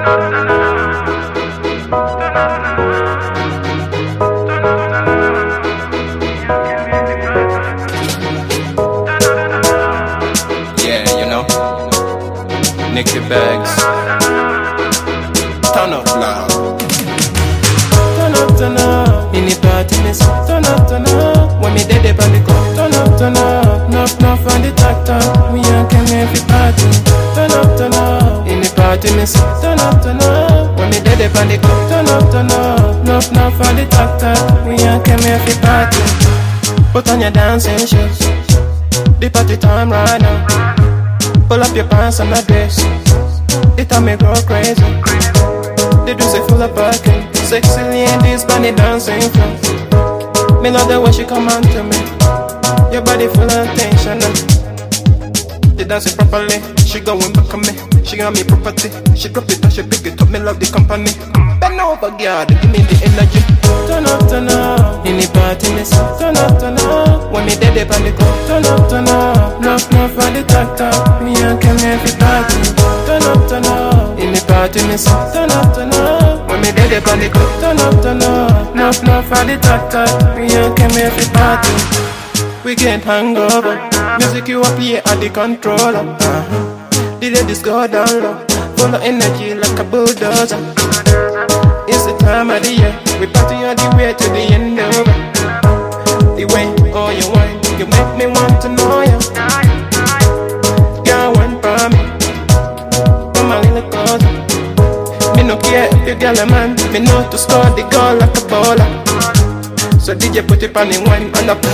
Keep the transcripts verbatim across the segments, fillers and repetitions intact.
Yeah, you know, Nicky Bags. Turn up loud. Turn up, turn up. In the party, miss. Turn up, turn up. When me dead, they pan the cup. Turn up, turn up. Nuff, nuff on the tractor. We ain't come here for party. Turn up, turn up. In the party, miss. Turn up, turn up. When me dead, they pan the cup. Turn up, turn up. Nuff, nuff on the tractor. We ain't come here for party. Put on your dancing shoes. The party time right now. Pull up your pants and that dress. It time me go crazy. The juice full of parking. Sexy ladies bunny dancing floor. Me love the way she come on to me. Your body full of attention. She dancing properly. She going back on me. She got me property. She drop it and she pick it up. Me love the company. Bend over, girl. Give me the energy. Turn up, turn up. In the party, miss. Turn up, turn up. When me dead, they pan the cup. Turn up, turn up. Nuff, nuff on the tractor. Me and come here for party. Turn up, turn up. In the party, miss. Turn up, turn up. When me dead, they pan the cup. Turn up, turn up. Nuff, nuff on the tractor. Me and come here for party. We can't hang over. Music you up here at the controller. Uh-huh. The ladies go down low. Full of energy like a bulldozer. It's the time of the year. We party all the way to the end of it. The way, oh you wine, you make me want to know you. Girl, one for me. Come a little closer. Me no care if you girl a man. Me know to score the goal like a bowler. So D J put it on the wine and up.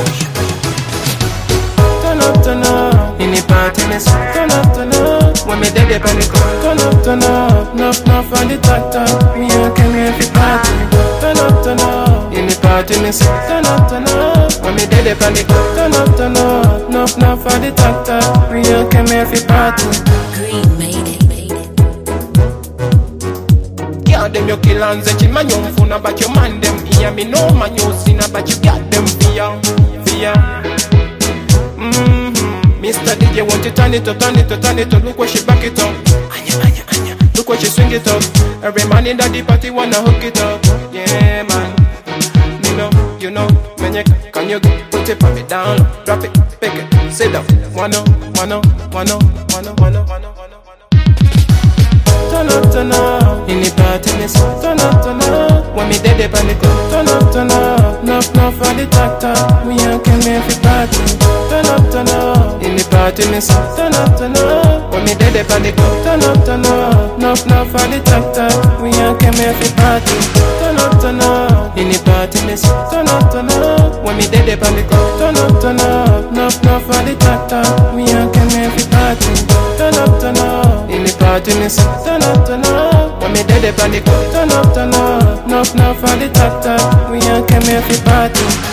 Turn up, turn up. In the party, miss. Turn up, turn up. When me dead, they pan the cup. Turn up, turn up. Nuff, nuff on the tractor. Me and come here for party. Turn up, turn up. In the party, miss. Turn up, turn up. When me dead, they pan the cup. Turn up, turn up. Nuff, nuff on the tractor. Me and come here for party. Green made it, made it. Yeah, them you kill and say man you phone about your man them. Yeah, me know man you sin about you got them fear, fear. Mm-hmm. Mister D J want to turn it up, turn it up, turn it up. Look where she back it up. Anya, anya, anya. Look where she swing it up. Every man in that the party wanna hook it up. Yeah, man. You know, you know, when you can you put it on me down, drop it, pick it, sit down. Wanna, wanna, wanna, wanna, wanna, wanna, wanna. Turn up, turn up. In the party, miss. Turn up, turn up. When me dead, they pan the cup. Turn up, turn up. Nuff, nuff on the tractor. We ain't come here for party. Turn up, turn up. In the party, miss. Turn up, turn up. When me dead, they pan the cup. Turn up, turn up. Nuff, nuff on the tractor. We ain't come here for party. Turn up, turn up. In the party, miss. Turn up, turn up. When me dead, they pan the cup. Turn up, turn up. Nuff, nuff on the tractor. We ain't come here for party. Turn up, turn up. In the party, miss. Turn up, turn up. When me dead, they pan the cup. Turn up, turn up. Nuff, nuff on the tractor. We ain't come here for party.